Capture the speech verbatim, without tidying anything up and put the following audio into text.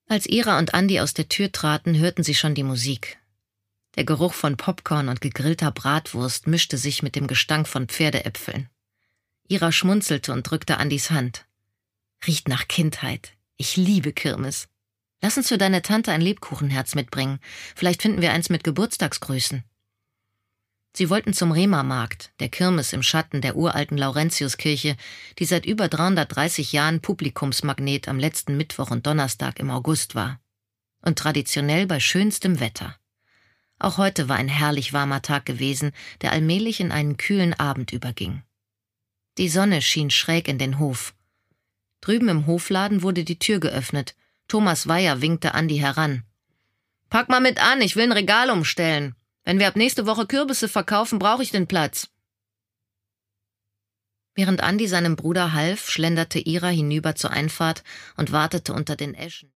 Als Ira und Andi aus der Tür traten, hörten sie schon die Musik. Der Geruch von Popcorn und gegrillter Bratwurst mischte sich mit dem Gestank von Pferdeäpfeln. Ira schmunzelte und drückte Andis Hand. Riecht nach Kindheit. Ich liebe Kirmes. Lass uns für deine Tante ein Lebkuchenherz mitbringen. Vielleicht finden wir eins mit Geburtstagsgrüßen. Sie wollten zum Rema-Markt, der Kirmes im Schatten der uralten Laurentiuskirche, die seit über dreihundertdreißig Jahren Publikumsmagnet am letzten Mittwoch und Donnerstag im August war. Und traditionell bei schönstem Wetter. Auch heute war ein herrlich warmer Tag gewesen, der allmählich in einen kühlen Abend überging. Die Sonne schien schräg in den Hof. Drüben im Hofladen wurde die Tür geöffnet. Thomas Weyer winkte Andi heran. »Pack mal mit an, ich will ein Regal umstellen. Wenn wir ab nächste Woche Kürbisse verkaufen, brauche ich den Platz.« Während Andi seinem Bruder half, schlenderte Ira hinüber zur Einfahrt und wartete unter den Eschen.